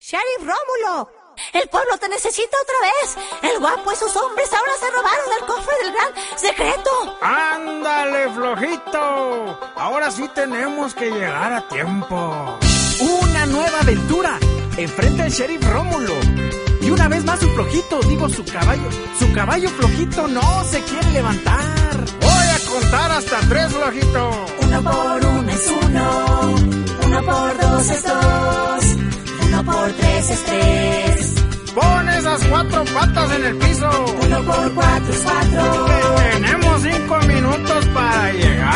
Sheriff Rómulo, el pueblo te necesita otra vez. El guapo y sus hombres ahora se robaron el cofre del gran secreto. ¡Ándale, flojito! Ahora sí tenemos que llegar a tiempo. Una nueva aventura. Enfrenta al Sheriff Rómulo. Y una vez más su flojito, su caballo flojito no se quiere levantar. Voy a contar hasta 3, flojito. 1 por 1 es 1, 1 por 2 es 2, 1 por 3 es 3. Pon esas 4 patas en el piso. 1 por 4 es 4. Tenemos 5 minutos para llegar.